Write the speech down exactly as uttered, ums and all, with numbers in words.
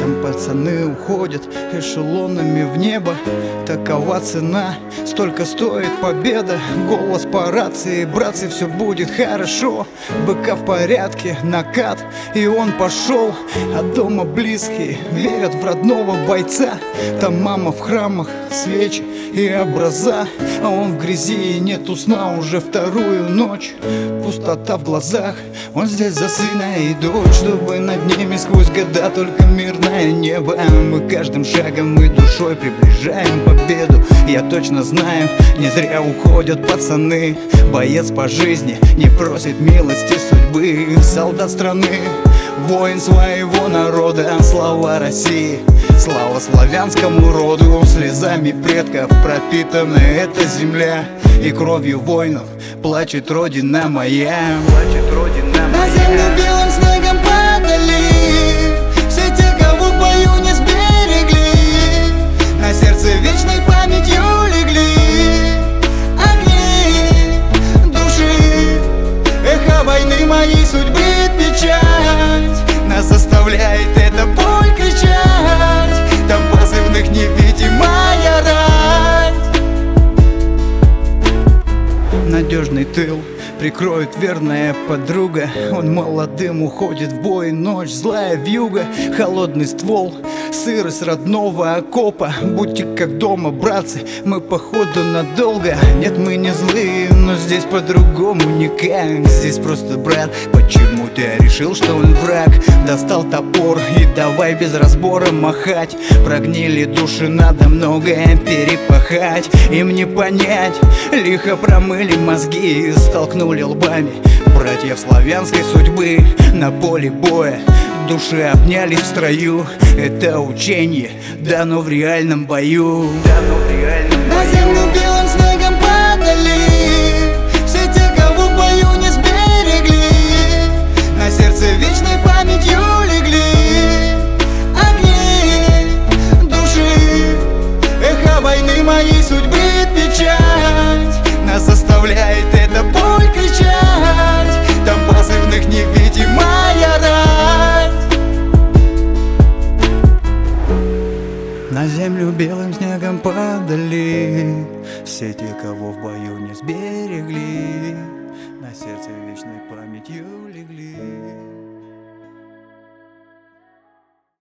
Там пацаны уходят эшелонами в небо. Такова цена, столько стоит победа. Голос по рации: братцы, все будет хорошо. Быка в порядке, накат, и он пошел. А дома близкие верят в родного бойца. Там мама в храмах, свечи и образа, а он в грязи, и нету сна уже вторую ночь. Пустота в глазах, он здесь за сына и дочь, чтобы над ними сквозь года только мирное небо. Мы каждым шагом и душой приближаем победу. Я точно знаю, не зря уходят пацаны. Боец по жизни не просит милости судьбы. Солдат страны, воин своего народа. Слава России, слава славянскому роду. Слезами предков пропитана эта земля, и кровью воинов плачет родина моя. Плачет родина моя. На землю белым снегом падали все те, кого в бою не сберегли. На сердце вечной памятью легли огни души. Эхо войны моей судьбы печать нас заставляет эта боль кричать. Там позывных невидимая рать. Надежный тыл прикроет верная подруга. Он молодым уходит в бой, ночь злая вьюга. Холодный ствол, сырость родного окопа. Будьте как дома, братцы, мы походу надолго. Нет, мы не злые, но здесь по-другому никак. Здесь просто брат, почему ты решил, что он враг? Достал топор и давай без разбора махать. Прогнили души, надо многое перепахать. Им не понять, лихо промыли мозги, столкнули лбами братьев славянской судьбы. На поле боя души обнялись в строю. Это учение дано в реальном бою. Дано в реальном бою. На землю белым снегом падали все те, кого в бою не сберегли. На сердце вечной памятью легли огни души. Эхо войны моей судьбы печать нас заставляет эта боль кричать. Там позывных невидимая рать. На землю белым снегом падали все те, кого в бою не сберегли. На сердце вечной памятью легли.